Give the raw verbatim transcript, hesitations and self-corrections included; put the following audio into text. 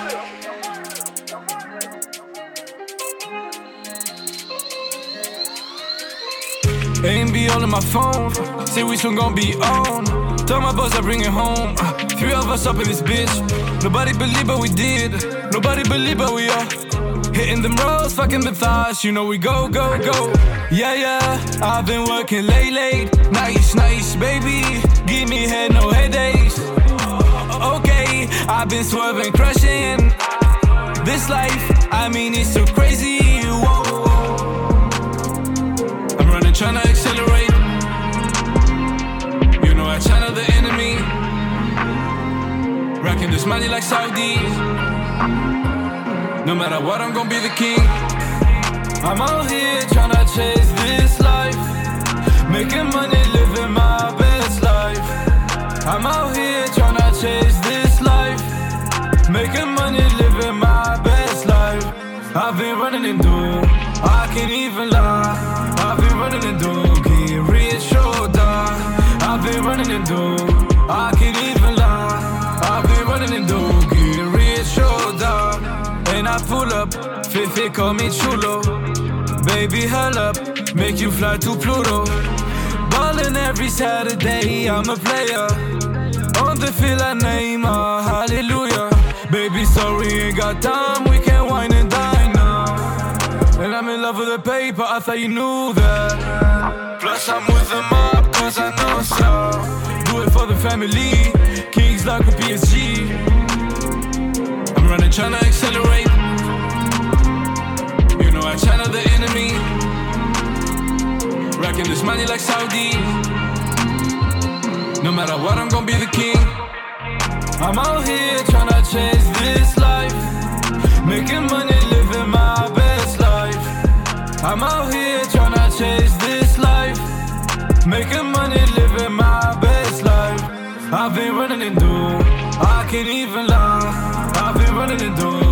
A and B all on my phone, say we soon gon' be on. Tell my boss I bring it home. Three of us up in this bitch. Nobody believe but we did. Nobody believe but we are. Hitting them roads, fucking the thighs. You know we go, go, go. Yeah, yeah, I've been working late, late. Nice, nice, baby. Give me head, no headaches. Okay, I've been swerving, crushing. This life, I mean it's so crazy. Whoa. I'm running, tryna accelerate. You know I channel the enemy. Racking this money like Saudis. No matter what, I'm gon' be the king. I'm out here tryna chase this life. Making money, living my best life. I'm out here tryna chase this life. Making money, living my best life. I've been running in doom, I can't even lie. I've been running in doom, get rich, shoulder. I've been running in doom, I can't even lie. I've been running in doom, get rich, shoulder. And I pull up, Fifi call me chulo. Baby, hurl up, make you fly to Pluto. Ballin' every Saturday, I'm a player. On the field, I name her, hallelujah. Baby, sorry, ain't got time, we can wine and dine now. And I'm in love with the paper, I thought you knew that. Plus, I'm with the mob, cause I know so. Do it for the family, Kings like a P S G. I'm running, tryna accelerate. You know I channel the enemy. Racking this money like Saudi. No matter what, I'm gon' be the king. I'm out here tryna chase this life. Making money, living my best life. I'm out here tryna chase this life. Making money, living my best life. I've been running in doom, I can't even lie. I've been running in doom.